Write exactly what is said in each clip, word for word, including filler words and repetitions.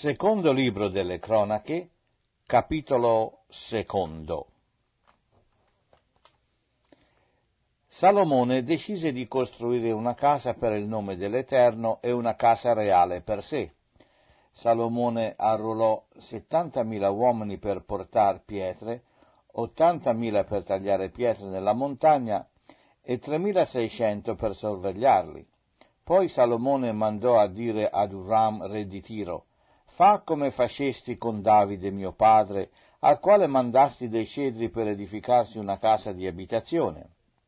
Secondo libro delle Cronache, capitolo secondo. Salomone decise di costruire una casa per il nome dell'Eterno e una casa reale per sé. Salomone arruolò settantamila uomini per portare pietre, ottantamila per tagliare pietre nella montagna e tremilaseicento per sorvegliarli. Poi Salomone mandò a dire ad Uram, re di Tiro: «Fa come facesti con Davide mio padre, al quale mandasti dei cedri per edificarsi una casa di abitazione.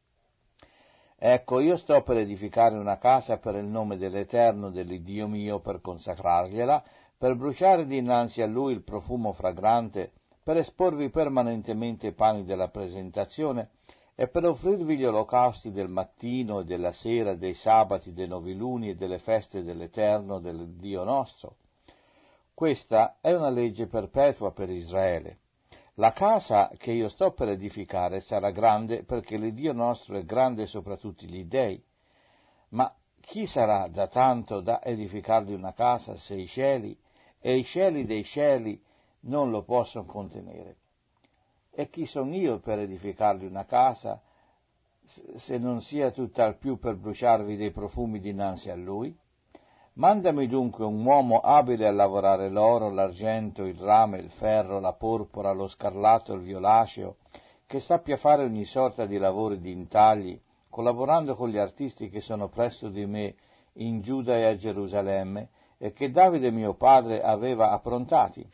Ecco, io sto per edificare una casa per il nome dell'Eterno, dell'Iddio mio, per consacrargliela, per bruciare dinanzi a Lui il profumo fragrante, per esporvi permanentemente i pani della presentazione e per offrirvi gli olocausti del mattino e della sera, dei sabati, dei noviluni e delle feste dell'Eterno, del Dio nostro. Questa è una legge perpetua per Israele. La casa che io sto per edificare sarà grande, perché l'Iddio nostro è grande sopra tutti gli dei. Ma chi sarà da tanto da edificargli una casa se i cieli e i cieli dei cieli non lo possono contenere? E chi sono io per edificargli una casa, se non sia tutt'al più per bruciarvi dei profumi dinanzi a Lui? Mandami dunque un uomo abile a lavorare l'oro, l'argento, il rame, il ferro, la porpora, lo scarlatto, il violaceo, che sappia fare ogni sorta di lavori di intagli, collaborando con gli artisti che sono presso di me in Giuda e a Gerusalemme, e che Davide mio padre aveva approntati.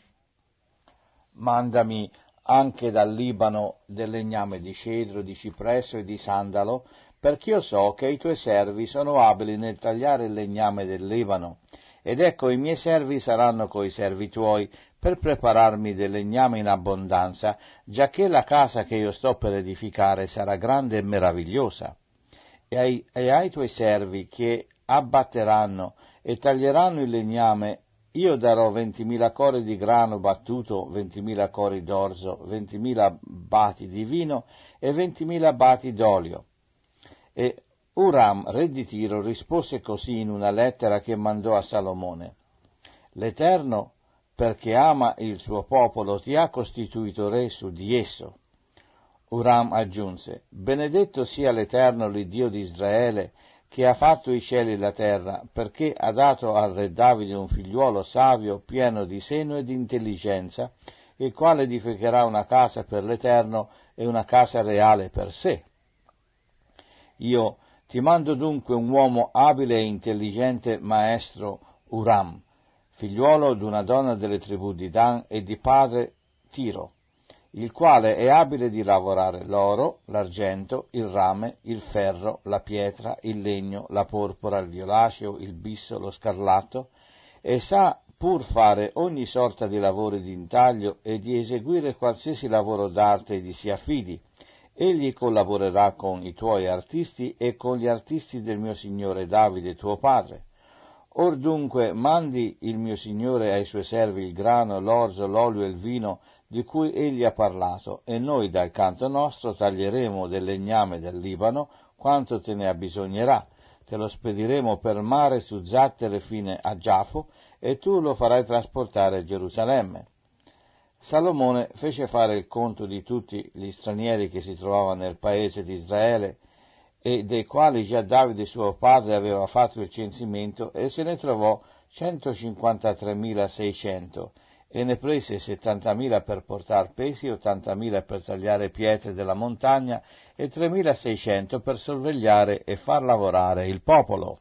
Mandami anche dal Libano del legname di cedro, di cipresso e di sandalo, perché io so che i tuoi servi sono abili nel tagliare il legname del Libano, ed ecco i miei servi saranno coi servi tuoi per prepararmi del legname in abbondanza, giacché la casa che io sto per edificare sarà grande e meravigliosa. E ai, e ai tuoi servi che abbatteranno e taglieranno il legname, io darò ventimila cori di grano battuto, ventimila cori d'orzo, ventimila bati di vino e ventimila bati d'olio. E Uram, re di Tiro, rispose così in una lettera che mandò a Salomone: «L'Eterno, perché ama il suo popolo, ti ha costituito re su di esso». Uram aggiunse: «Benedetto sia l'Eterno, l'Iddio di Israele, che ha fatto i cieli e la terra, perché ha dato al re Davide un figliuolo savio, pieno di seno e di intelligenza, il quale edificherà una casa per l'Eterno e una casa reale per sé. Io ti mando dunque un uomo abile e intelligente, maestro Uram, figliuolo d'una donna delle tribù di Dan e di padre Tiro, il quale è abile di lavorare l'oro, l'argento, il rame, il ferro, la pietra, il legno, la porpora, il violaceo, il bisso, lo scarlatto, e sa pur fare ogni sorta di lavori di intaglio e di eseguire qualsiasi lavoro d'arte gli si affidi. Egli collaborerà con i tuoi artisti e con gli artisti del mio signore Davide, tuo padre. Or dunque mandi il mio signore ai suoi servi il grano, l'orzo, l'olio e il vino di cui egli ha parlato, e noi dal canto nostro taglieremo del legname del Libano quanto te ne abbisognerà. Te lo spediremo per mare su zattere fino a Giafo, e tu lo farai trasportare a Gerusalemme». Salomone fece fare il conto di tutti gli stranieri che si trovavano nel paese di Israele e dei quali già Davide suo padre aveva fatto il censimento, e se ne trovò centocinquantatremilaseicento, e ne prese settantamila per portar pesi, ottantamila per tagliare pietre della montagna e tremilaseicento per sorvegliare e far lavorare il popolo.